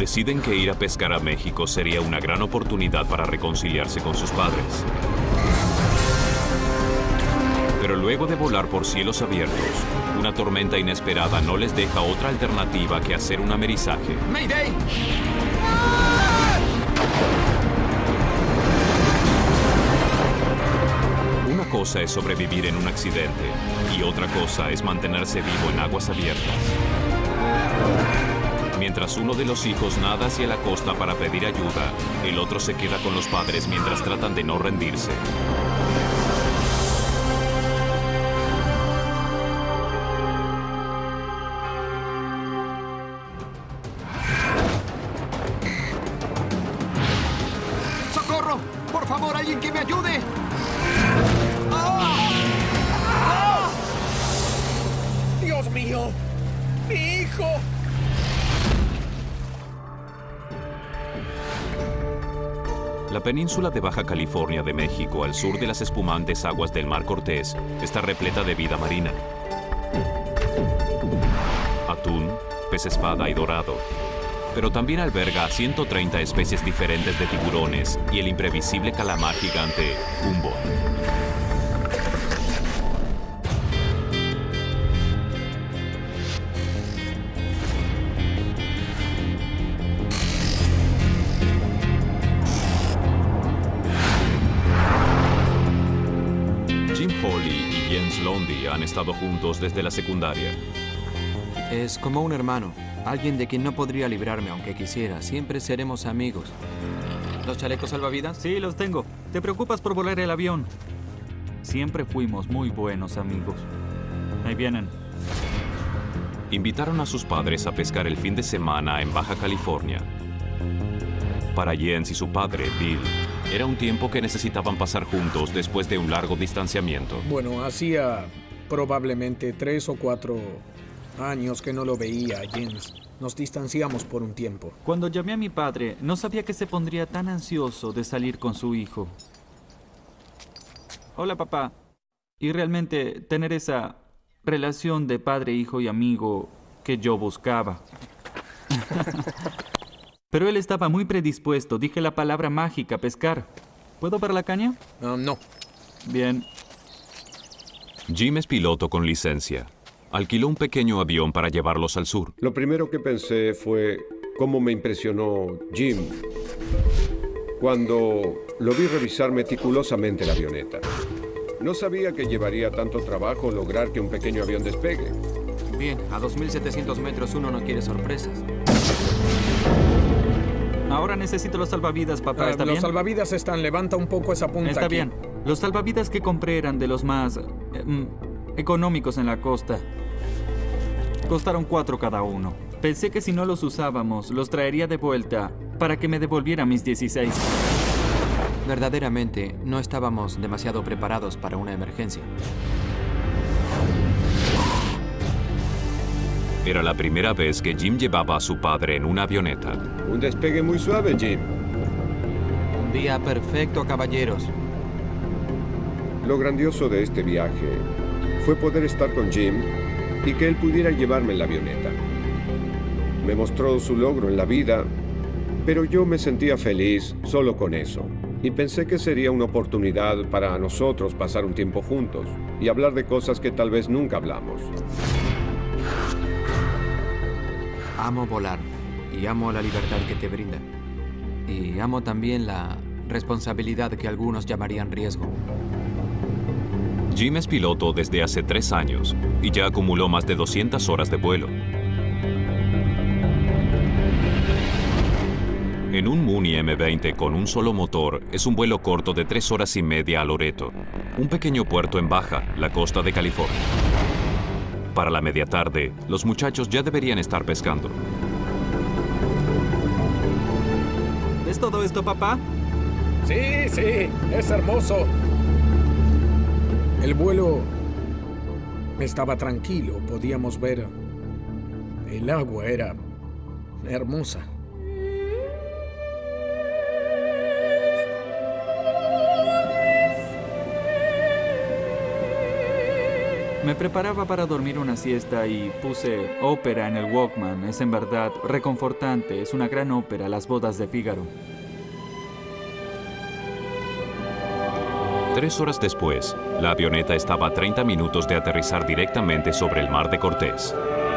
deciden que ir a pescar a México sería una gran oportunidad para reconciliarse con sus padres. Pero luego de volar por cielos abiertos, una tormenta inesperada no les deja otra alternativa que hacer un amerizaje. ¡Mayday! Una cosa es sobrevivir en un accidente y otra cosa es mantenerse vivo en aguas abiertas. Mientras uno de los hijos nada hacia la costa para pedir ayuda, el otro se queda con los padres mientras tratan de no rendirse. ¡Socorro! ¡Por favor, alguien que me ayude! ¡Ah! ¡Ah! ¡Dios mío! ¡Mi hijo! La península de Baja California de México, al sur de las espumantes aguas del Mar Cortés, está repleta de vida marina. Atún, pez espada y dorado. Pero también alberga a 130 especies diferentes de tiburones y el imprevisible calamar gigante, Humboldt. Jim Foley y Jens Lundy han estado juntos desde la secundaria. Es como un hermano, alguien de quien no podría librarme aunque quisiera. Siempre seremos amigos. ¿Los chalecos salvavidas? Sí, los tengo. ¿Te preocupas por volar el avión? Siempre fuimos muy buenos amigos. Ahí vienen. Invitaron a sus padres a pescar el fin de semana en Baja California. Para Jens y su padre, Bill, era un tiempo que necesitaban pasar juntos después de un largo distanciamiento. Bueno, hacía probablemente 3 o 4 años que no lo veía a Jens. Nos distanciamos por un tiempo. Cuando llamé a mi padre, no sabía que se pondría tan ansioso de salir con su hijo. Hola, papá. Y realmente tener esa relación de padre, hijo y amigo que yo buscaba. Pero él estaba muy predispuesto. Dije la palabra mágica, pescar. ¿Puedo ver la caña? No. Bien. Jim es piloto con licencia. Alquiló un pequeño avión para llevarlos al sur. Lo primero que pensé fue cómo me impresionó Jim cuando lo vi revisar meticulosamente la avioneta. No sabía que llevaría tanto trabajo lograr que un pequeño avión despegue. Bien, a 2.700 metros uno no quiere sorpresas. Ahora necesito los salvavidas, papá. ¿Está bien? Los salvavidas están. Levanta un poco esa punta. Está aquí. bien. Los salvavidas que compré eran de los más económicos en la costa. Costaron 4 cada uno. Pensé que si no los usábamos, los traería de vuelta para que me devolviera mis 16. Verdaderamente, no estábamos demasiado preparados para una emergencia. Era la primera vez que Jim llevaba a su padre en una avioneta. Un despegue muy suave, Jim. Un día perfecto, caballeros. Lo grandioso de este viaje fue poder estar con Jim y que él pudiera llevarme en la avioneta. Me mostró su logro en la vida, pero yo me sentía feliz solo con eso. Y pensé que sería una oportunidad para nosotros pasar un tiempo juntos y hablar de cosas que tal vez nunca hablamos. Amo volar y amo la libertad que te brinda. Y amo también la responsabilidad que algunos llamarían riesgo. Jim es piloto desde hace 3 años y ya acumuló más de 200 horas de vuelo. En un Mooney M20 con un solo motor es un vuelo corto de 3 horas y media a Loreto, un pequeño puerto en Baja, la costa de California. Para la media tarde, los muchachos ya deberían estar pescando. ¿Ves todo esto, papá? Sí, es hermoso. El vuelo estaba tranquilo, podíamos ver. El agua era hermosa. Me preparaba para dormir una siesta y puse ópera en el Walkman. Es en verdad reconfortante. Es una gran ópera, Las bodas de Fígaro. 3 horas después, la avioneta estaba a 30 minutos de aterrizar directamente sobre el mar de Cortés.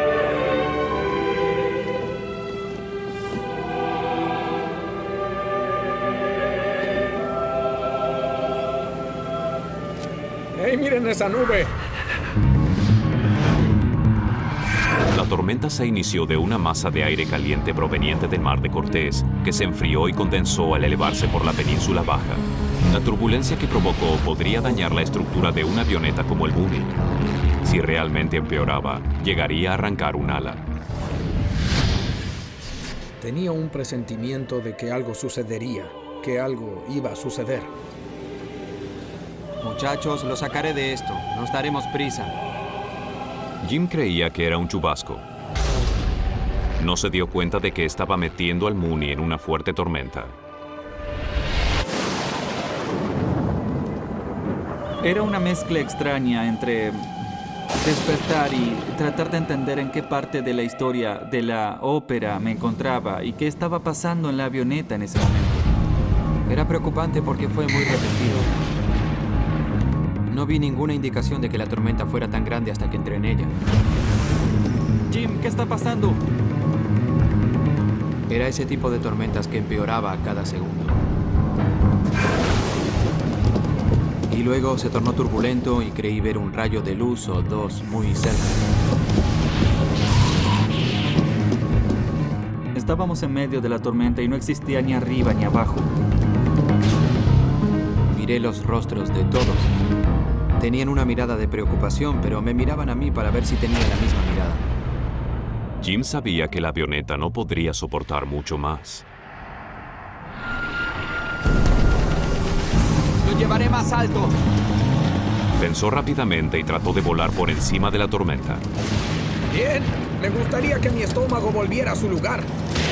¡Hey, miren esa nube! La tormenta se inició de una masa de aire caliente proveniente del mar de Cortés, que se enfrió y condensó al elevarse por la península baja. La turbulencia que provocó podría dañar la estructura de una avioneta como el Mooney. Si realmente empeoraba, llegaría a arrancar un ala. Tenía un presentimiento de que algo sucedería, que algo iba a suceder. Muchachos, lo sacaré de esto. Nos daremos prisa. Jim creía que era un chubasco. No se dio cuenta de que estaba metiendo al Mooney en una fuerte tormenta. Era una mezcla extraña entre despertar y tratar de entender en qué parte de la historia de la ópera me encontraba y qué estaba pasando en la avioneta en ese momento. Era preocupante porque fue muy repentino. No vi ninguna indicación de que la tormenta fuera tan grande hasta que entré en ella. Jim, ¿qué está pasando? Era ese tipo de tormentas que empeoraba a cada segundo. Y luego se tornó turbulento y creí ver un rayo de luz o dos muy cerca. Estábamos en medio de la tormenta y no existía ni arriba ni abajo. Miré los rostros de todos. Tenían una mirada de preocupación, pero me miraban a mí para ver si tenían la misma mirada. Jim sabía que la avioneta no podría soportar mucho más. ¡Lo llevaré más alto! Pensó rápidamente y trató de volar por encima de la tormenta. Bien, me gustaría que mi estómago volviera a su lugar.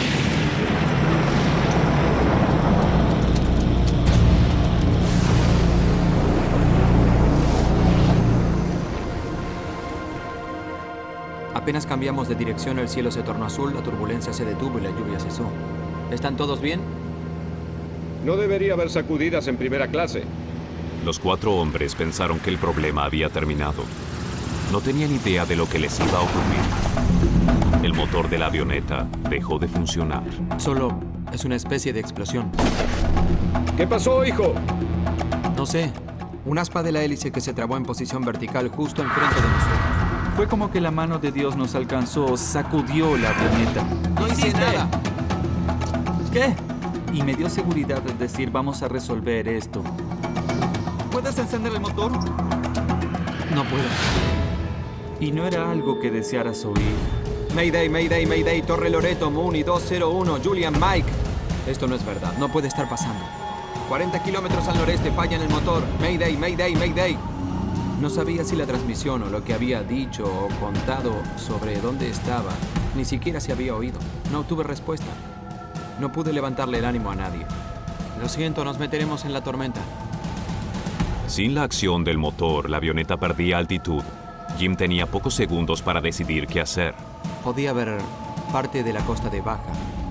Apenas cambiamos de dirección, el cielo se tornó azul, la turbulencia se detuvo y la lluvia cesó. ¿Están todos bien? No debería haber sacudidas en primera clase. Los 4 hombres pensaron que el problema había terminado. No tenían idea de lo que les iba a ocurrir. El motor de la avioneta dejó de funcionar. Solo es una especie de explosión. ¿Qué pasó, hijo? No sé, un aspa de la hélice que se trabó en posición vertical justo enfrente de nosotros. Fue como que la mano de Dios nos alcanzó, sacudió la avioneta. ¡No hice nada! ¿Qué? Y me dio seguridad de decir, vamos a resolver esto. ¿Puedes encender el motor? No puedo. Y no era algo que desearas oír. Mayday, Mayday, Mayday, Torre Loreto, Mooney 201, Julian, Mike. Esto no es verdad, no puede estar pasando. 40 kilómetros al noreste, falla en el motor. Mayday, Mayday, Mayday. No sabía si la transmisión o lo que había dicho o contado sobre dónde estaba, ni siquiera se había oído. No obtuve respuesta. No pude levantarle el ánimo a nadie. Lo siento, nos meteremos en la tormenta. Sin la acción del motor, la avioneta perdía altitud. Jim tenía pocos segundos para decidir qué hacer. Podía ver parte de la costa de Baja.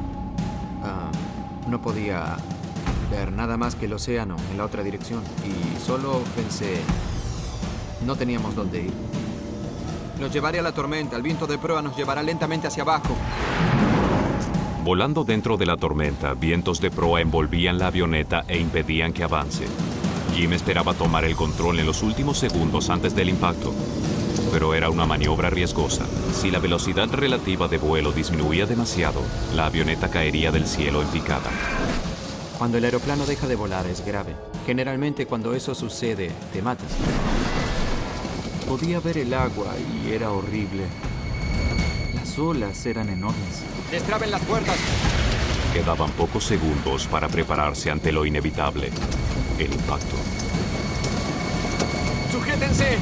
No podía ver nada más que el océano en la otra dirección. Y solo pensé... No teníamos dónde ir. Nos llevaré a la tormenta. El viento de proa nos llevará lentamente hacia abajo. Volando dentro de la tormenta, vientos de proa envolvían la avioneta e impedían que avance. Jim esperaba tomar el control en los últimos segundos antes del impacto. Pero era una maniobra riesgosa. Si la velocidad relativa de vuelo disminuía demasiado, la avioneta caería del cielo en picada. Cuando el aeroplano deja de volar es grave. Generalmente cuando eso sucede, te matas. Podía ver el agua y era horrible. Las olas eran enormes. ¡Destraben las puertas! Quedaban pocos segundos para prepararse ante lo inevitable, el impacto. ¡Sujétense!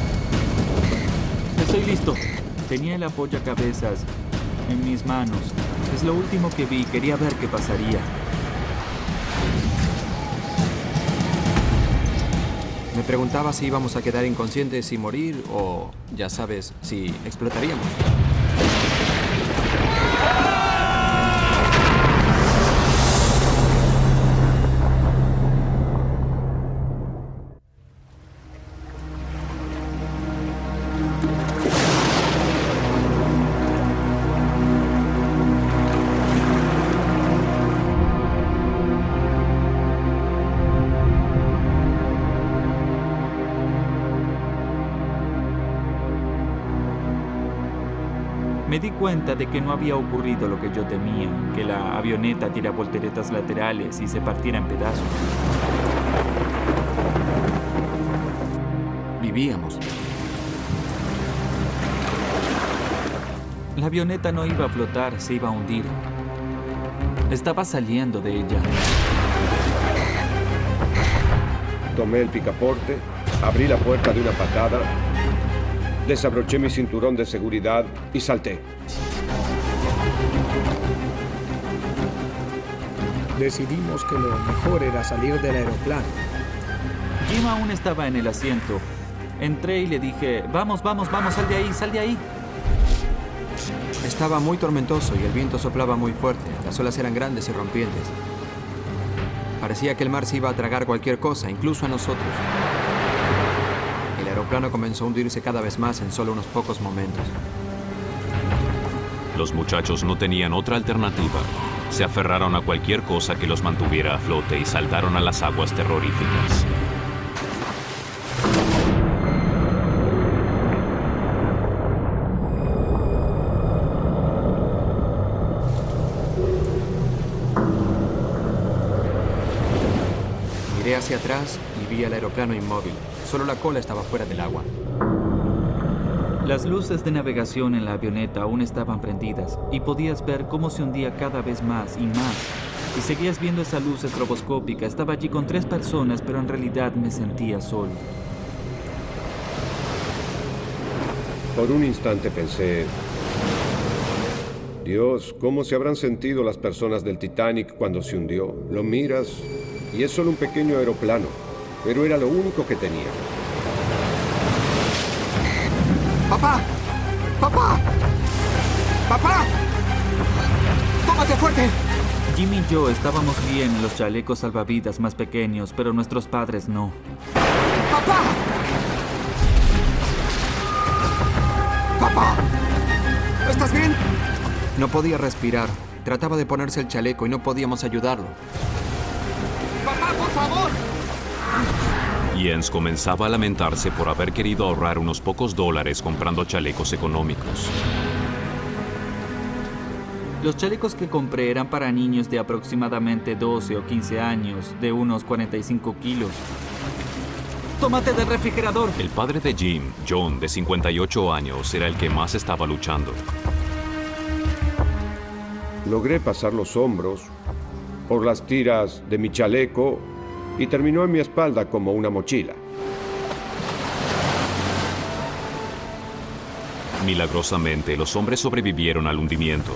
Estoy listo. Tenía el apoyacabezas en mis manos. Es lo último que vi. Quería ver qué pasaría. Me preguntaba si íbamos a quedar inconscientes y morir o, ya sabes, si explotaríamos. Me di cuenta de que no había ocurrido lo que yo temía, que la avioneta diera volteretas laterales y se partiera en pedazos. Vivíamos. La avioneta no iba a flotar, se iba a hundir. Estaba saliendo de ella. Tomé el picaporte, abrí la puerta de una patada, desabroché mi cinturón de seguridad y salté. Decidimos que lo mejor era salir del aeroplano. Jim aún estaba en el asiento. Entré y le dije, vamos, vamos, vamos, sal de ahí, sal de ahí. Estaba muy tormentoso y el viento soplaba muy fuerte. Las olas eran grandes y rompientes. Parecía que el mar se iba a tragar cualquier cosa, incluso a nosotros. El aeroplano comenzó a hundirse cada vez más en solo unos pocos momentos. Los muchachos no tenían otra alternativa. Se aferraron a cualquier cosa que los mantuviera a flote y saltaron a las aguas terroríficas. Miré hacia atrás y vi al aeroplano inmóvil. Solo la cola estaba fuera del agua. Las luces de navegación en la avioneta aún estaban prendidas y podías ver cómo se hundía cada vez más y más. Y seguías viendo esa luz estroboscópica. Estaba allí con 3 personas, pero en realidad me sentía solo. Por un instante pensé, Dios, ¿cómo se habrán sentido las personas del Titanic cuando se hundió? Lo miras y es solo un pequeño aeroplano, pero era lo único que tenía. ¡Papá! ¡Papá! ¡Papá! ¡Tómate fuerte! Jim y yo estábamos bien en los chalecos salvavidas más pequeños, pero nuestros padres no. ¡Papá! ¡Papá! ¿Estás bien? No podía respirar. Trataba de ponerse el chaleco y no podíamos ayudarlo. ¡Papá, por favor! Jens comenzaba a lamentarse por haber querido ahorrar unos pocos dólares comprando chalecos económicos. Los chalecos que compré eran para niños de aproximadamente 12 o 15 años, de unos 45 kilos. ¡Tómate del refrigerador! El padre de Jim, John, de 58 años, era el que más estaba luchando. Logré pasar los hombros por las tiras de mi chaleco y terminó en mi espalda como una mochila. Milagrosamente, los hombres sobrevivieron al hundimiento.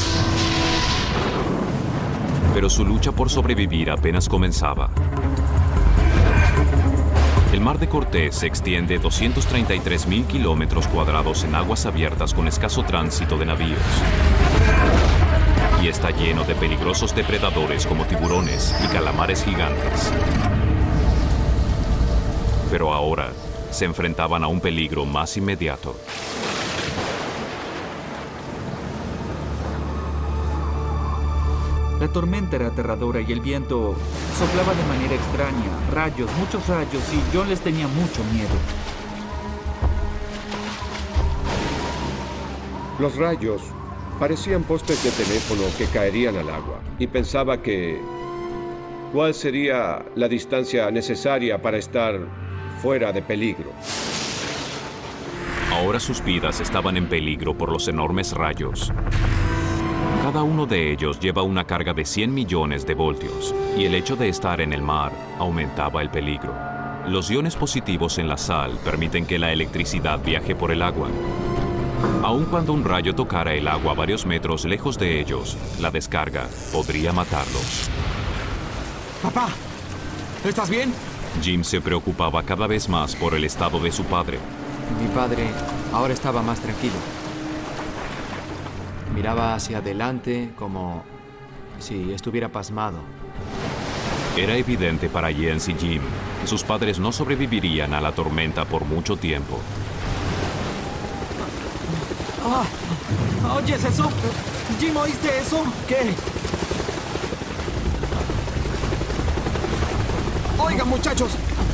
Pero su lucha por sobrevivir apenas comenzaba. El mar de Cortés se extiende 233.000 kilómetros cuadrados en aguas abiertas con escaso tránsito de navíos. Y está lleno de peligrosos depredadores como tiburones y calamares gigantes. Pero ahora se enfrentaban a un peligro más inmediato. La tormenta era aterradora y el viento soplaba de manera extraña. Rayos, muchos rayos, y John les tenía mucho miedo. Los rayos parecían postes de teléfono que caerían al agua y pensaba que ¿cuál sería la distancia necesaria para estar fuera de peligro? Ahora sus vidas estaban en peligro por los enormes rayos. Cada uno de ellos lleva una carga de 100 millones de voltios y el hecho de estar en el mar aumentaba el peligro. Los iones positivos en la sal permiten que la electricidad viaje por el agua. Aun cuando un rayo tocara el agua varios metros lejos de ellos, la descarga podría matarlos. ¡Papá! ¿Estás bien? Jim se preocupaba cada vez más por el estado de su padre. Mi padre ahora estaba más tranquilo. Miraba hacia adelante como si estuviera pasmado. Era evidente para Jens y Jim que sus padres no sobrevivirían a la tormenta por mucho tiempo. ¿Oyes eso? Jim, ¿oíste eso? ¿Qué? Oigan, muchachos.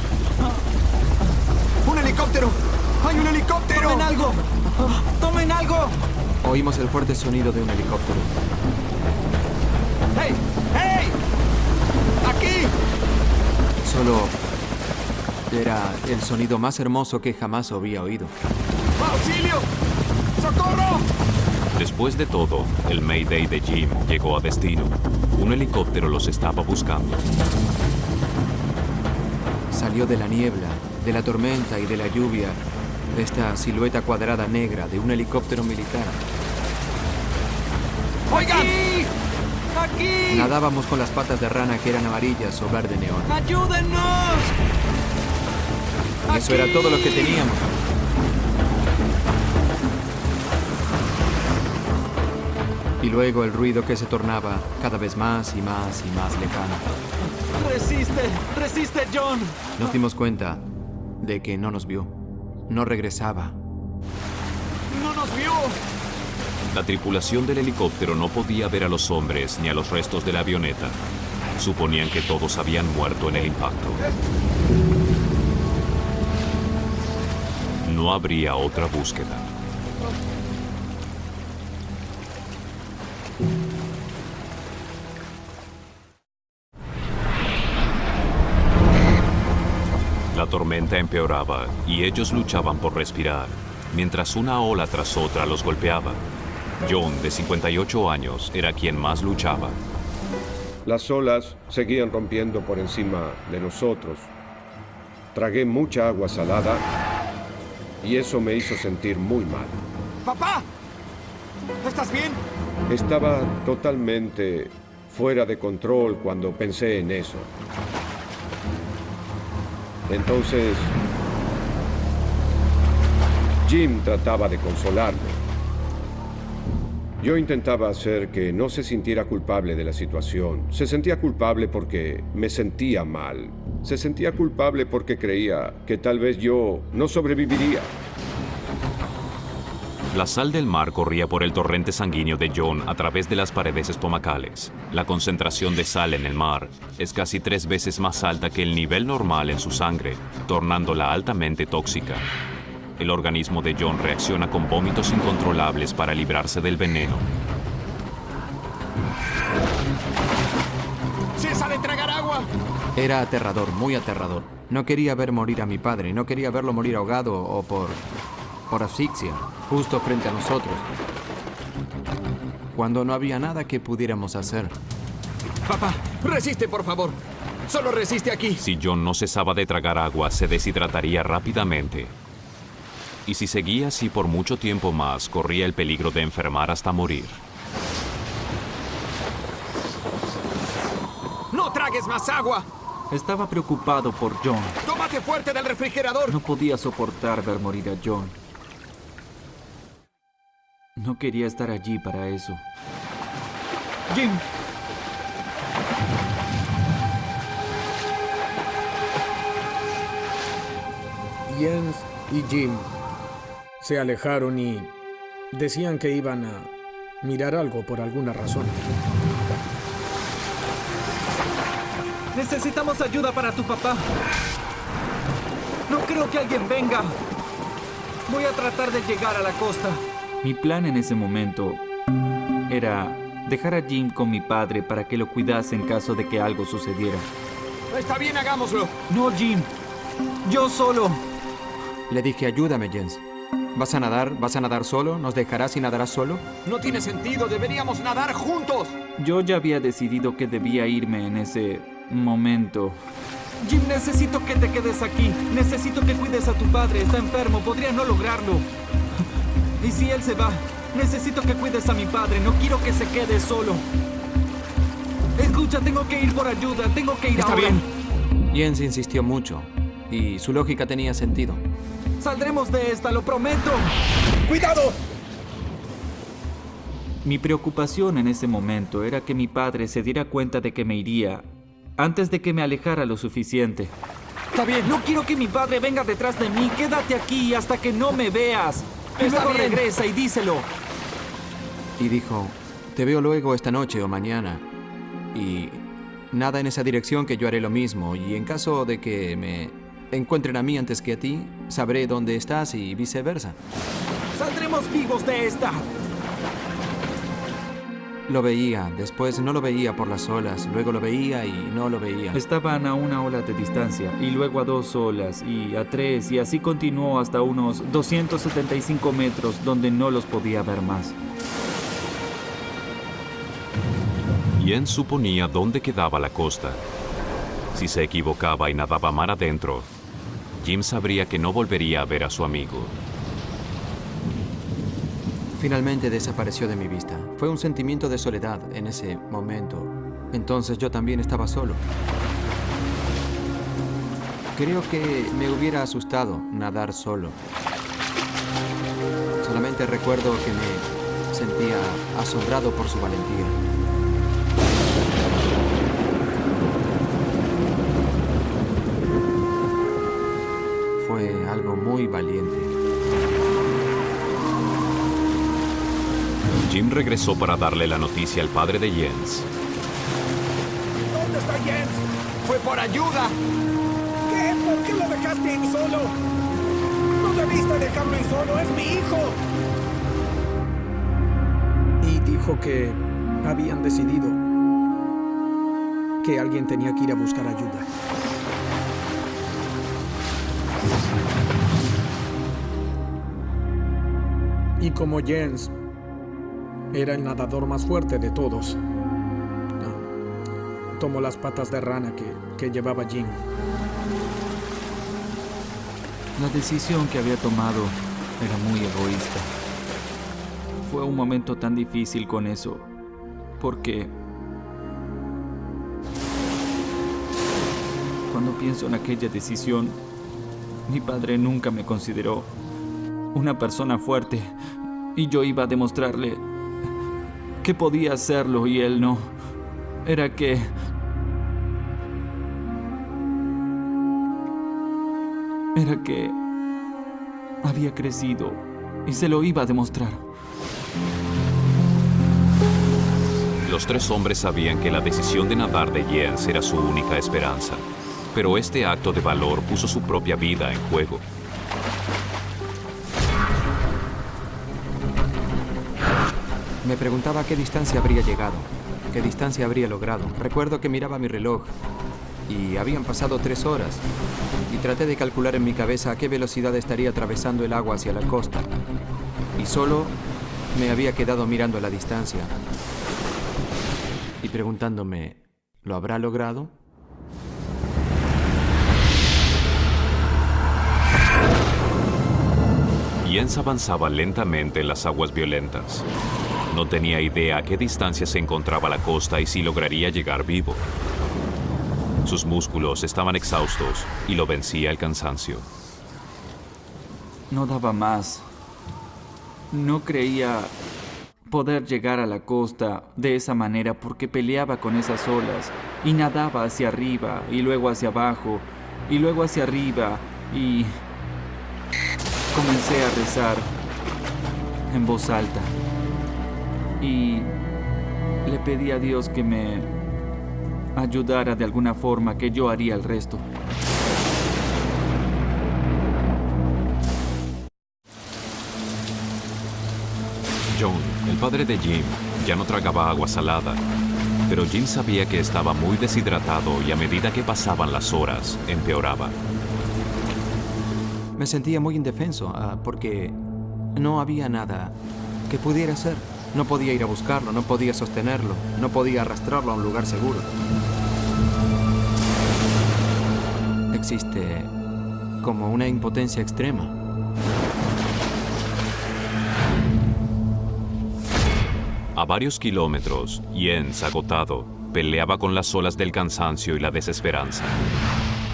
¡Un helicóptero! ¡Hay un helicóptero! ¡Tomen algo! ¡Tomen algo! Oímos el fuerte sonido de un helicóptero. ¡Hey! ¡Hey! ¡Aquí! Solo era el sonido más hermoso que jamás había oído. ¡Auxilio! ¡Socorro! Después de todo, el Mayday de Jim llegó a destino. Un helicóptero los estaba buscando. Salió de la niebla, de la tormenta y de la lluvia esta silueta cuadrada negra de un helicóptero militar. ¡Oigan! ¡Aquí! Nadábamos con las patas de rana que eran amarillas o verde neón. ¡Ayúdennos! Eso era todo lo que teníamos. Y luego el ruido que se tornaba cada vez más y más y más lejano. ¡Resiste! ¡Resiste, John! Nos dimos cuenta de que no nos vio. No regresaba. ¡No nos vio! La tripulación del helicóptero no podía ver a los hombres ni a los restos de la avioneta. Suponían que todos habían muerto en el impacto. No habría otra búsqueda. La tormenta empeoraba y ellos luchaban por respirar, mientras una ola tras otra los golpeaba. John, de 58 años, era quien más luchaba. Las olas seguían rompiendo por encima de nosotros. Tragué mucha agua salada y eso me hizo sentir muy mal. ¡Papá! ¿Estás bien? Estaba totalmente fuera de control cuando pensé en eso. Entonces, Jim trataba de consolarme. Yo intentaba hacer que no se sintiera culpable de la situación. Se sentía culpable porque me sentía mal. Se sentía culpable porque creía que tal vez yo no sobreviviría. La sal del mar corría por el torrente sanguíneo de John a través de las paredes estomacales. La concentración de sal en el mar es casi 3 veces más alta que el nivel normal en su sangre, tornándola altamente tóxica. El organismo de John reacciona con vómitos incontrolables para librarse del veneno. ¡Cesa de tragar agua! Era aterrador, muy aterrador. No quería ver morir a mi padre, no quería verlo morir ahogado o por asfixia, justo frente a nosotros. Cuando no había nada que pudiéramos hacer. Papá, resiste, por favor. Solo resiste aquí. Si John no cesaba de tragar agua, se deshidrataría rápidamente. Y si seguía así por mucho tiempo más, corría el peligro de enfermar hasta morir. ¡No tragues más agua! Estaba preocupado por John. ¡Tómate fuerte del refrigerador! No podía soportar ver morir a John. No quería estar allí para eso. ¡Jim! Jens y Jim se alejaron y decían que iban a mirar algo por alguna razón. Necesitamos ayuda para tu papá. No creo que alguien venga. Voy a tratar de llegar a la costa. Mi plan en ese momento era dejar a Jim con mi padre para que lo cuidase en caso de que algo sucediera. Está bien, hagámoslo. No, Jim. Yo solo. Le dije, ayúdame, Jens. ¿Vas a nadar? ¿Vas a nadar solo? ¿Nos dejarás y nadarás solo? No tiene sentido. Deberíamos nadar juntos. Yo ya había decidido que debía irme en ese momento. Jim, necesito que te quedes aquí. Necesito que cuides a tu padre. Está enfermo. Podría no lograrlo. Y si él se va, necesito que cuides a mi padre. No quiero que se quede solo. Escucha, tengo que ir por ayuda. Tengo que ir Está ahora. bien. Jens insistió mucho y su lógica tenía sentido. ¡Saldremos de esta, lo prometo! ¡Cuidado! Mi preocupación en ese momento era que mi padre se diera cuenta de que me iría antes de que me alejara lo suficiente. Está bien, no quiero que mi padre venga detrás de mí. Quédate aquí hasta que no me veas. Y Está luego bien. regresa y díselo. Y dijo, te veo luego esta noche o mañana. Y nada en esa dirección, que yo haré lo mismo. Y en caso de que me encuentren a mí antes que a ti, sabré dónde estás y viceversa. ¡Saldremos vivos de esta! Lo veía, después no lo veía por las olas, luego lo veía y no lo veía. Estaban a una ola de distancia, y luego a 2 olas, y a 3, y así continuó hasta unos 275 metros, donde no los podía ver más. Jens suponía dónde quedaba la costa. Si se equivocaba y nadaba mar adentro, Jim sabría que no volvería a ver a su amigo. Finalmente desapareció de mi vista. Fue un sentimiento de soledad en ese momento. Entonces yo también estaba solo. Creo que me hubiera asustado nadar solo. Solamente recuerdo que me sentía asombrado por su valentía. Fue algo muy valiente. Jim regresó para darle la noticia al padre de Jens. ¿Dónde está Jens? ¡Fue por ayuda! ¿Qué? ¿Por qué lo dejaste ir solo? No debiste dejarlo ir solo, es mi hijo. Y dijo que habían decidido que alguien tenía que ir a buscar ayuda. Y como Jens era el nadador más fuerte de todos, tomó las patas de rana que llevaba Jim. La decisión que había tomado era muy egoísta. Fue un momento tan difícil con eso, porque cuando pienso en aquella decisión, mi padre nunca me consideró una persona fuerte, y yo iba a demostrarle que podía hacerlo y él no. Era que había crecido y se lo iba a demostrar. Los 3 hombres sabían que la decisión de nadar de Jens era su única esperanza, pero este acto de valor puso su propia vida en juego. Me preguntaba a qué distancia habría llegado, qué distancia habría logrado. Recuerdo que miraba mi reloj y habían pasado 3 horas y traté de calcular en mi cabeza a qué velocidad estaría atravesando el agua hacia la costa. Y solo me había quedado mirando la distancia y preguntándome, ¿lo habrá logrado? Jens avanzaba lentamente en las aguas violentas. No tenía idea a qué distancia se encontraba la costa y si lograría llegar vivo. Sus músculos estaban exhaustos y lo vencía el cansancio. No daba más. No creía poder llegar a la costa de esa manera porque peleaba con esas olas y nadaba hacia arriba y luego hacia abajo y luego hacia arriba y comencé a rezar en voz alta y le pedí a Dios que me ayudara de alguna forma, que yo haría el resto. John, el padre de Jim, ya no tragaba agua salada, pero Jim sabía que estaba muy deshidratado y a medida que pasaban las horas, empeoraba. Me sentía muy indefenso porque no había nada que pudiera hacer. No podía ir a buscarlo, no podía sostenerlo, no podía arrastrarlo a un lugar seguro. Existe como una impotencia extrema. A varios kilómetros, Jens, agotado, peleaba con las olas del cansancio y la desesperanza.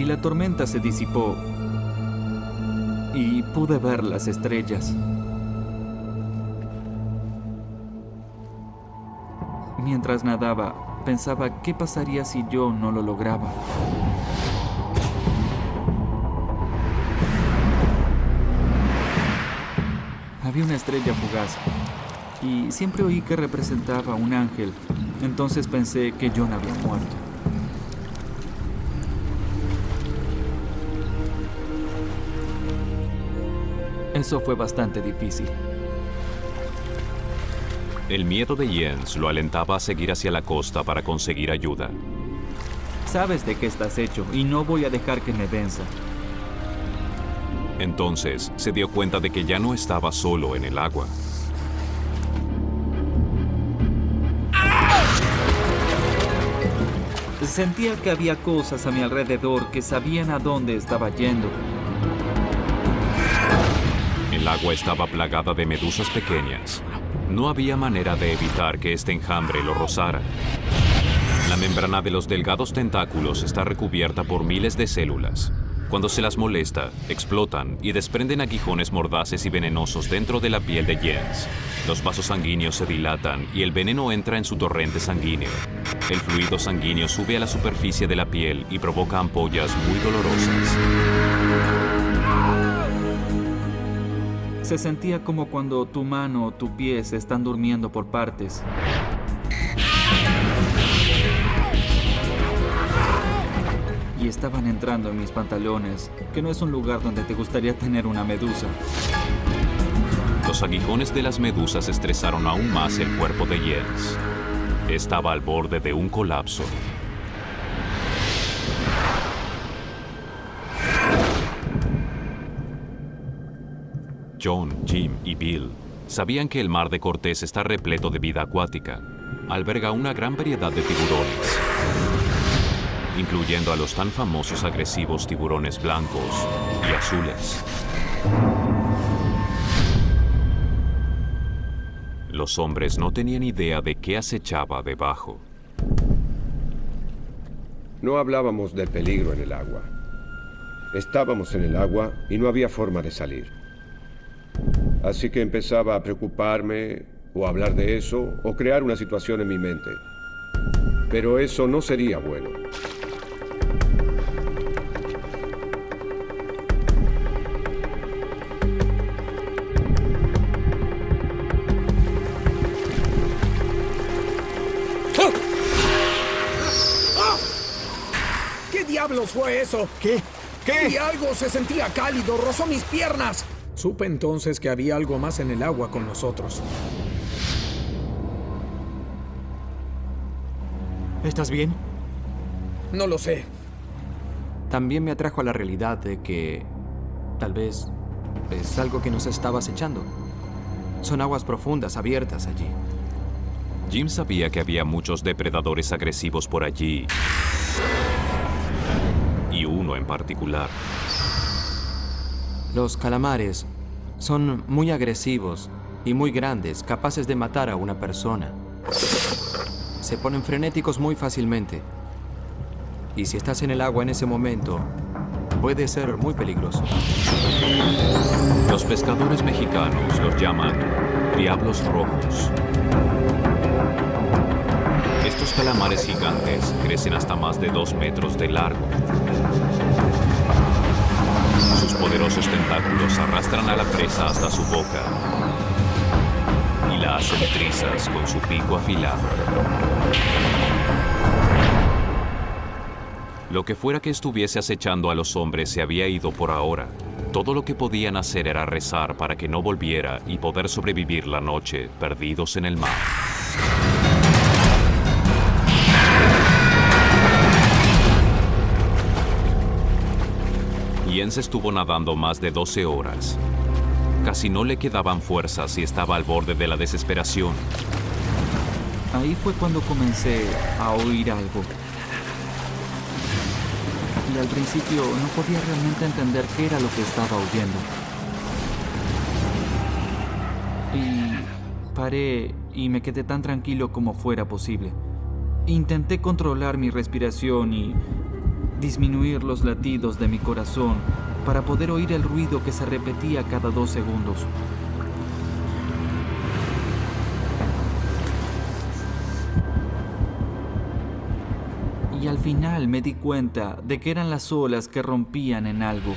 la tormenta se disipó y pude ver las estrellas. Mientras nadaba, pensaba qué pasaría si yo no lo lograba. Había una estrella fugaz y siempre oí que representaba un ángel. Entonces pensé que John había muerto. Eso fue bastante difícil. El miedo de Jens lo alentaba a seguir hacia la costa para conseguir ayuda. Sabes de qué estás hecho y no voy a dejar que me venza. Entonces se dio cuenta de que ya no estaba solo en el agua. Sentía que había cosas a mi alrededor que sabían a dónde estaba yendo. El agua estaba plagada de medusas pequeñas. No había manera de evitar que este enjambre lo rozara. La membrana de los delgados tentáculos está recubierta por miles de células. Cuando se las molesta, explotan y desprenden aguijones mordaces y venenosos dentro de la piel de Jens. Los vasos sanguíneos se dilatan y el veneno entra en su torrente sanguíneo. El fluido sanguíneo sube a la superficie de la piel y provoca ampollas muy dolorosas. Se sentía como cuando tu mano o tu pie se están durmiendo por partes. Y estaban entrando en mis pantalones, que no es un lugar donde te gustaría tener una medusa. Los aguijones de las medusas estresaron aún más el cuerpo de Jens. Estaba al borde de un colapso. John, Jim y Bill sabían que el mar de Cortés está repleto de vida acuática. Alberga una gran variedad de tiburones, incluyendo a los tan famosos agresivos tiburones blancos y azules. Los hombres no tenían idea de qué acechaba debajo. No hablábamos del peligro en el agua. Estábamos en el agua y no había forma de salir. Así que empezaba a preocuparme, o a hablar de eso, o crear una situación en mi mente. Pero eso no sería bueno. ¿Qué diablos fue eso? ¿Qué? Y algo se sentía cálido, rozó mis piernas. Supe entonces que había algo más en el agua con nosotros. ¿Estás bien? No lo sé. También me atrajo a la realidad de que tal vez es algo que nos estaba acechando. Son aguas profundas, abiertas allí. Jim sabía que había muchos depredadores agresivos por allí, y uno en particular. Los calamares son muy agresivos y muy grandes, capaces de matar a una persona. Se ponen frenéticos muy fácilmente. Y si estás en el agua en ese momento, puede ser muy peligroso. Los pescadores mexicanos los llaman diablos rojos. Estos calamares gigantes crecen hasta más de 2 metros de largo. Sus poderosos tentáculos arrastran a la presa hasta su boca y la hacen trizas con su pico afilado. Lo que fuera que estuviese acechando a los hombres se había ido por ahora. Todo lo que podían hacer era rezar para que no volviera y poder sobrevivir la noche perdidos en el mar. Jens estuvo nadando más de 12 horas. Casi no le quedaban fuerzas y estaba al borde de la desesperación. Ahí fue cuando comencé a oír algo. Y al principio no podía realmente entender qué era lo que estaba oyendo. Y paré y me quedé tan tranquilo como fuera posible. Intenté controlar mi respiración y disminuir los latidos de mi corazón para poder oír el ruido que se repetía cada 2 segundos. Y al final me di cuenta de que eran las olas que rompían en algo.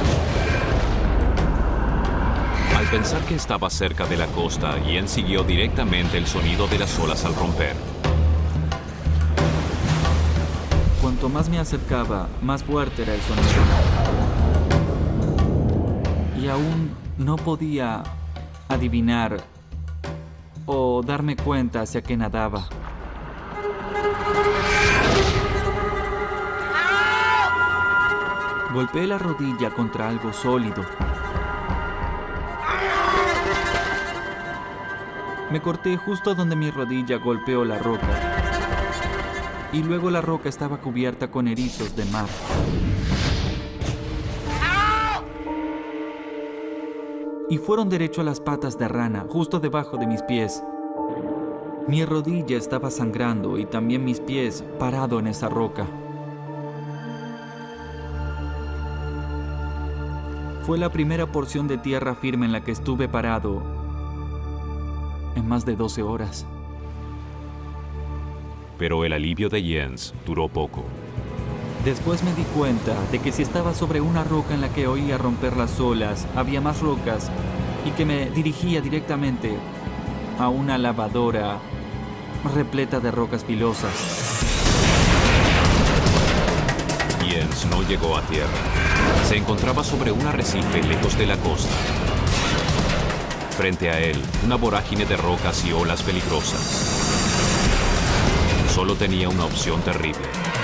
Al pensar que estaba cerca de la costa, Ian siguió directamente el sonido de las olas al romper. Cuanto más me acercaba, más fuerte era el sonido. Y aún no podía adivinar o darme cuenta hacia qué nadaba. Golpeé la rodilla contra algo sólido. Me corté justo donde mi rodilla golpeó la roca. Y luego la roca estaba cubierta con erizos de mar. Y fueron derecho a las patas de rana, justo debajo de mis pies. Mi rodilla estaba sangrando y también mis pies parado en esa roca. Fue la primera porción de tierra firme en la que estuve parado en más de 12 horas. Pero el alivio de Jens duró poco. Después me di cuenta de que si estaba sobre una roca en la que oía romper las olas, había más rocas y que me dirigía directamente a una lavadora repleta de rocas filosas. Jens no llegó a tierra. Se encontraba sobre un arrecife lejos de la costa. Frente a él, una vorágine de rocas y olas peligrosas. Solo tenía una opción terrible.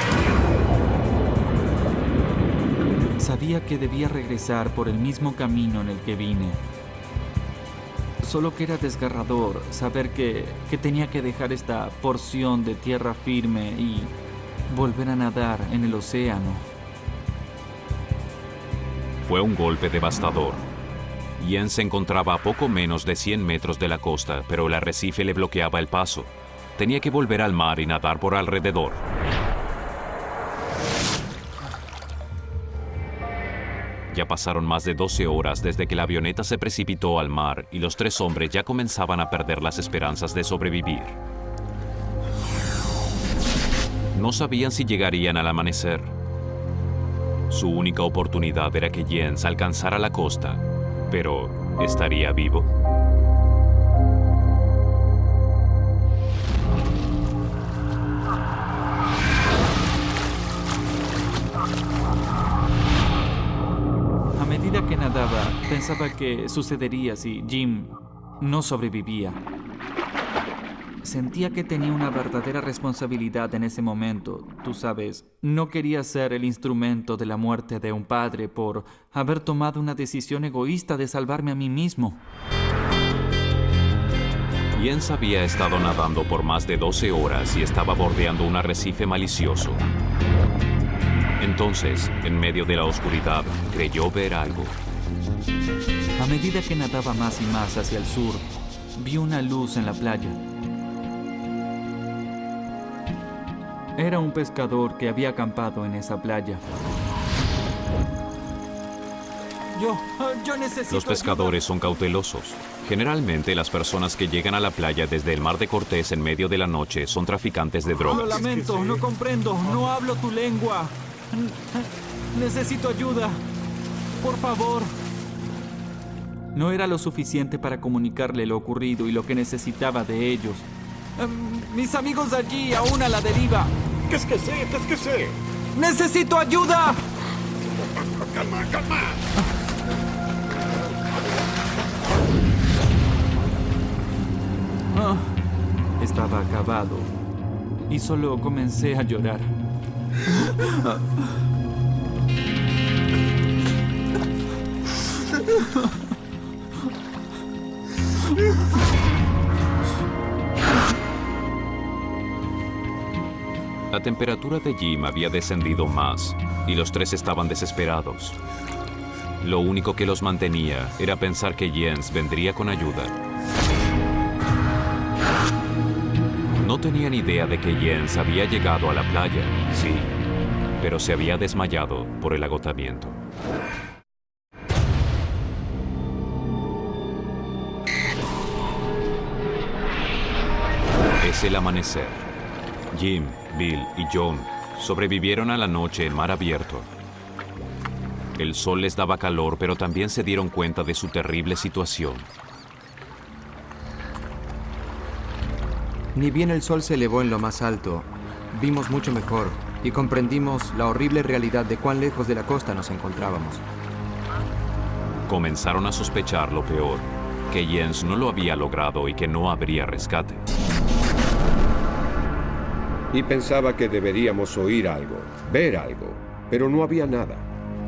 Sabía que debía regresar por el mismo camino en el que vine. Solo que era desgarrador saber que tenía que dejar esta porción de tierra firme y volver a nadar en el océano. Fue un golpe devastador. Jens se encontraba a poco menos de 100 metros de la costa, pero el arrecife le bloqueaba el paso. Tenía que volver al mar y nadar por alrededor. Ya pasaron más de 12 horas desde que la avioneta se precipitó al mar y los 3 hombres ya comenzaban a perder las esperanzas de sobrevivir. No sabían si llegarían al amanecer. Su única oportunidad era que Jens alcanzara la costa, pero ¿estaría vivo? A medida que nadaba, pensaba qué sucedería si Jim no sobrevivía. Sentía que tenía una verdadera responsabilidad en ese momento. Tú sabes, no quería ser el instrumento de la muerte de un padre por haber tomado una decisión egoísta de salvarme a mí mismo. Jens había estado nadando por más de 12 horas y estaba bordeando un arrecife malicioso. Entonces, en medio de la oscuridad, creyó ver algo. A medida que nadaba más y más hacia el sur, vi una luz en la playa. Era un pescador que había acampado en esa playa. Yo necesito Los pescadores son cautelosos. Generalmente, las personas que llegan a la playa desde el Mar de Cortés en medio de la noche son traficantes de Lo drogas. lamento, no comprendo, no hablo tu lengua. Necesito ayuda. Por favor. No era lo suficiente para comunicarle lo ocurrido y lo que necesitaba de ellos. Mis amigos allí, aún a la deriva. Qu'est-ce que c'est? Qu'est-ce que c'est? ¡Necesito ayuda! Calma, calma. Estaba acabado y solo comencé a llorar. La temperatura de Jim había descendido más y los 3 estaban desesperados. Lo único que los mantenía era pensar que Jens vendría con ayuda. No tenían idea de que Jens había llegado a la playa, sí, pero se había desmayado por el agotamiento. Es el amanecer. Jim, Bill y John sobrevivieron a la noche en mar abierto. El sol les daba calor, pero también se dieron cuenta de su terrible situación. Ni bien el sol se elevó en lo más alto, vimos mucho mejor y comprendimos la horrible realidad de cuán lejos de la costa nos encontrábamos. Comenzaron a sospechar lo peor, que Jens no lo había logrado y que no habría rescate. Y pensaba que deberíamos oír algo, ver algo, pero no había nada.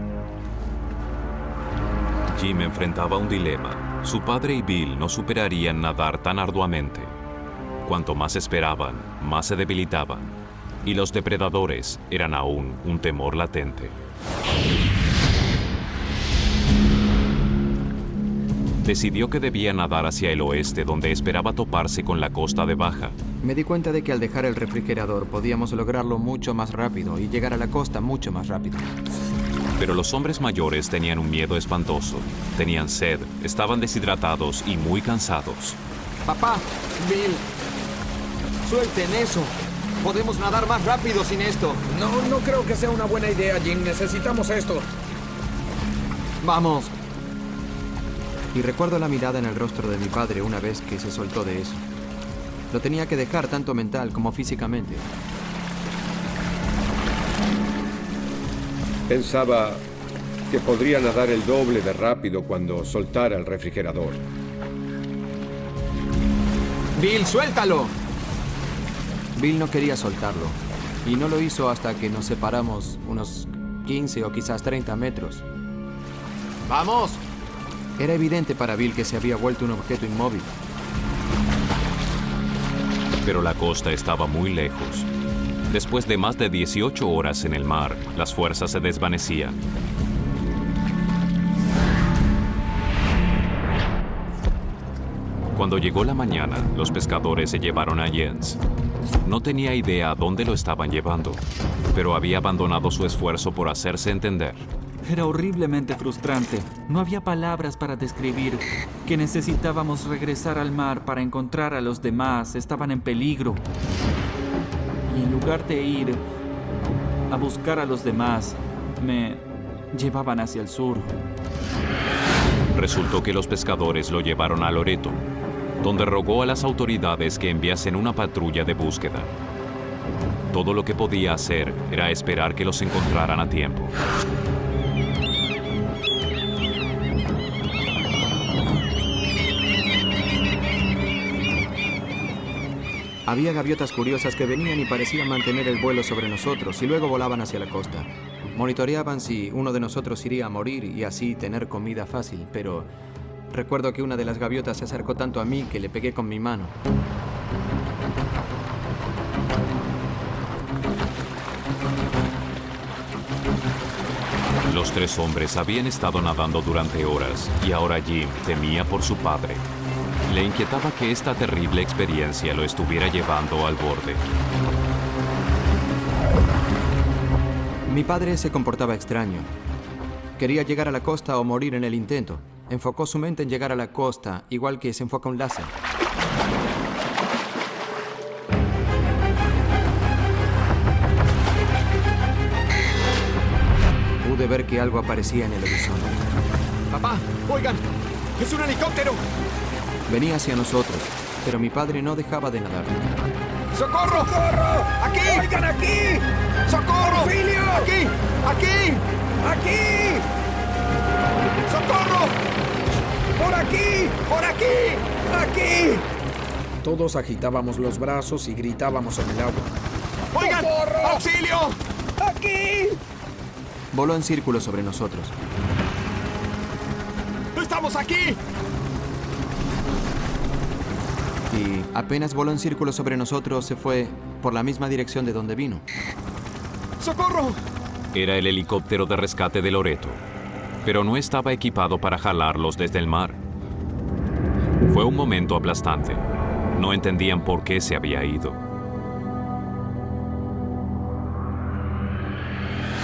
Jim enfrentaba un dilema. Su padre y Bill no superarían nadar tan arduamente. Cuanto más esperaban, más se debilitaban. Y los depredadores eran aún un temor latente. Decidió que debía nadar hacia el oeste, donde esperaba toparse con la costa de Baja. Me di cuenta de que al dejar el refrigerador podíamos lograrlo mucho más rápido y llegar a la costa mucho más rápido. Pero los hombres mayores tenían un miedo espantoso. Tenían sed, estaban deshidratados y muy cansados. Papá, Bill, suelten eso. Podemos nadar más rápido sin esto. No creo que sea una buena idea, Jim. Necesitamos esto. ¡Vamos! Y recuerdo la mirada en el rostro de mi padre una vez que se soltó de eso. Lo tenía que dejar tanto mental como físicamente. Pensaba que podría nadar el doble de rápido cuando soltara el refrigerador. Bill, suéltalo. Bill no quería soltarlo. Y no lo hizo hasta que nos separamos unos 15 o quizás 30 metros. ¡Vamos! Era evidente para Bill que se había vuelto un objeto inmóvil. Pero la costa estaba muy lejos. Después de más de 18 horas en el mar, las fuerzas se desvanecían. Cuando llegó la mañana, los pescadores se llevaron a Jens. No tenía idea a dónde lo estaban llevando, pero había abandonado su esfuerzo por hacerse entender. Era horriblemente frustrante. No había palabras para describir que necesitábamos regresar al mar para encontrar a los demás. Estaban en peligro. Y en lugar de ir a buscar a los demás, me llevaban hacia el sur. Resultó que los pescadores lo llevaron a Loreto, donde rogó a las autoridades que enviasen una patrulla de búsqueda. Todo lo que podía hacer era esperar que los encontraran a tiempo. Había gaviotas curiosas que venían y parecían mantener el vuelo sobre nosotros y luego volaban hacia la costa. Monitoreaban si uno de nosotros iría a morir y así tener comida fácil, pero recuerdo que una de las gaviotas se acercó tanto a mí que le pegué con mi mano. Los tres hombres habían estado nadando durante horas y ahora Jim temía por su padre. Le inquietaba que esta terrible experiencia lo estuviera llevando al borde. Mi padre se comportaba extraño. Quería llegar a la costa o morir en el intento. Enfocó su mente en llegar a la costa, igual que se enfoca un láser. Pude ver que algo aparecía en el horizonte. Papá, oigan, es un helicóptero. Venía hacia nosotros, pero mi padre no dejaba de nadar. ¡Socorro! ¡Socorro! ¡Aquí! ¡Oigan aquí! ¡Socorro! ¡Auxilio! ¡Aquí! ¡Aquí! ¡Aquí! ¡Socorro! ¡Por aquí! ¡Por aquí! ¡Aquí! Todos agitábamos los brazos y gritábamos en el agua. ¡Oigan! ¡Socorro! ¡Auxilio! ¡Aquí! Voló en círculo sobre nosotros. ¡Estamos aquí! Y apenas voló en círculo sobre nosotros, se fue por la misma dirección de donde vino. ¡Socorro! Era el helicóptero de rescate de Loreto, pero no estaba equipado para jalarlos desde el mar. Fue un momento aplastante. No entendían por qué se había ido.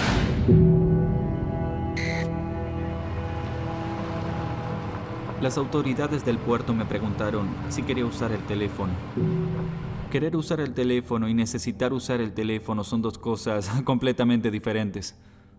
Las autoridades del puerto me preguntaron si quería usar el teléfono. Querer usar el teléfono y necesitar usar el teléfono son dos cosas completamente diferentes.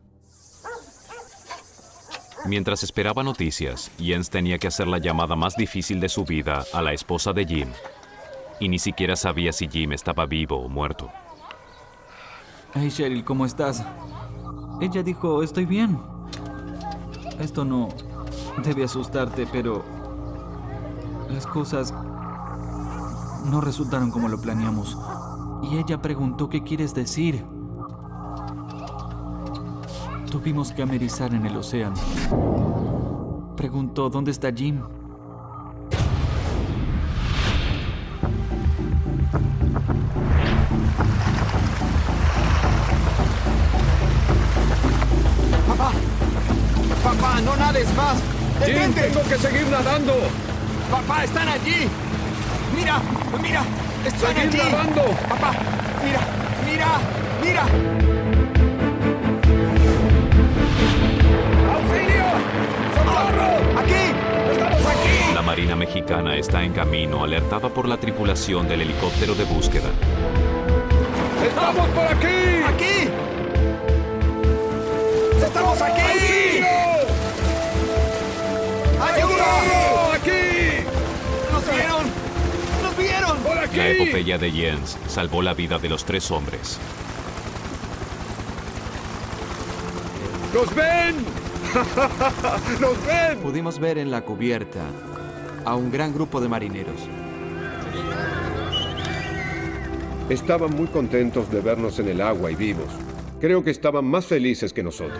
Mientras esperaba noticias, Jens tenía que hacer la llamada más difícil de su vida a la esposa de Jim. Y ni siquiera sabía si Jim estaba vivo o muerto. Hey Cheryl, ¿cómo estás? Ella dijo, estoy bien. Esto no debe asustarte, pero las cosas no resultaron como lo planeamos. Y ella preguntó, ¿qué quieres decir? Tuvimos que amerizar en el océano. Preguntó, ¿dónde está Jim? ¡Papá! ¡Papá, no nades más! ¡Jim, ¡Detente! tengo que seguir nadando! ¡Papá, están allí! ¡Mira! ¡Mira! ¡Están ¡Seguid allí! nadando! ¡Papá! ¡Mira! ¡Mira! ¡Mira! ¡Auxilio! ¡Socorro! ¡Aquí! ¡Estamos aquí! La Marina Mexicana está en camino, alertada por la tripulación del helicóptero de búsqueda. ¡Estamos por aquí! ¡Aquí! ¡Estamos aquí! ¡Auxilio! ¡Ayuda! ¡Socorro! ¡Aquí! ¡Nos vieron! ¡Nos vieron! ¡Por aquí! La epopeya de Jens salvó la vida de los 3 hombres. ¡Nos ven! ¡Nos ven! Pudimos ver en la cubierta a un gran grupo de marineros. Estaban muy contentos de vernos en el agua y vivos. Creo que estaban más felices que nosotros.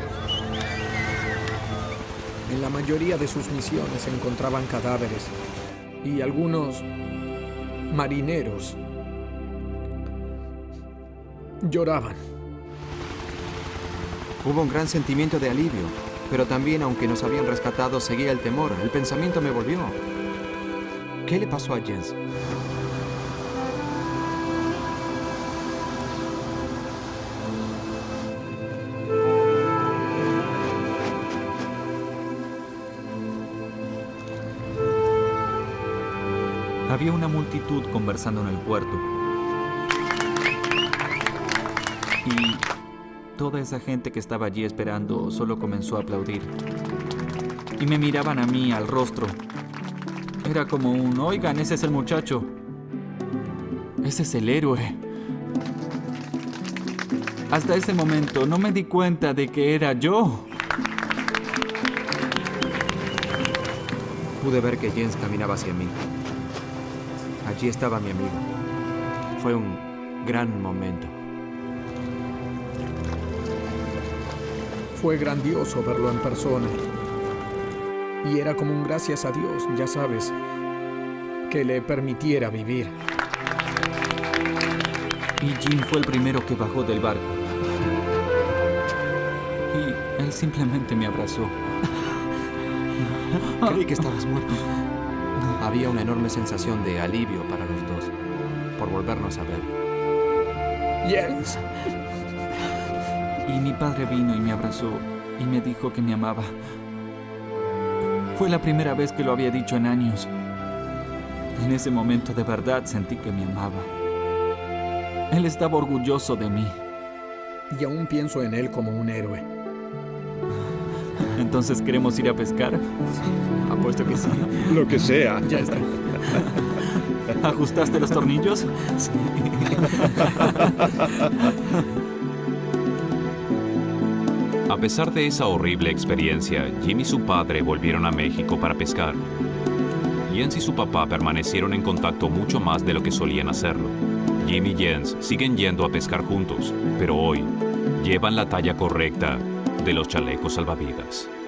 En la mayoría de sus misiones se encontraban cadáveres y algunos marineros lloraban. Hubo un gran sentimiento de alivio, pero también, aunque nos habían rescatado, seguía el temor. El pensamiento me volvió. ¿Qué le pasó a Jens? Había una multitud conversando en el puerto. Y toda esa gente que estaba allí esperando solo comenzó a aplaudir. Y me miraban a mí al rostro. Era como un, oigan, ese es el muchacho. Ese es el héroe. Hasta ese momento no me di cuenta de que era yo. Pude ver que Jens caminaba hacia mí. Allí estaba mi amigo. Fue un gran momento. Fue grandioso verlo en persona. Y era como un gracias a Dios, ya sabes, que le permitiera vivir. Y Jim fue el primero que bajó del barco. Y él simplemente me abrazó. Creí que estabas muerto. Había una enorme sensación de alivio para los dos por volvernos a ver. Jens. Y mi padre vino y me abrazó y me dijo que me amaba. Fue la primera vez que lo había dicho en años. En ese momento de verdad sentí que me amaba. Él estaba orgulloso de mí. Y aún pienso en él como un héroe. Entonces, ¿queremos ir a pescar? Apuesto que sí. Lo que sea. Ya está. ¿Ajustaste los tornillos? A pesar de esa horrible experiencia, Jim y su padre volvieron a México para pescar. Jens y su papá permanecieron en contacto mucho más de lo que solían hacerlo. Jim y Jens siguen yendo a pescar juntos, pero hoy llevan la talla correcta de los chalecos salvavidas.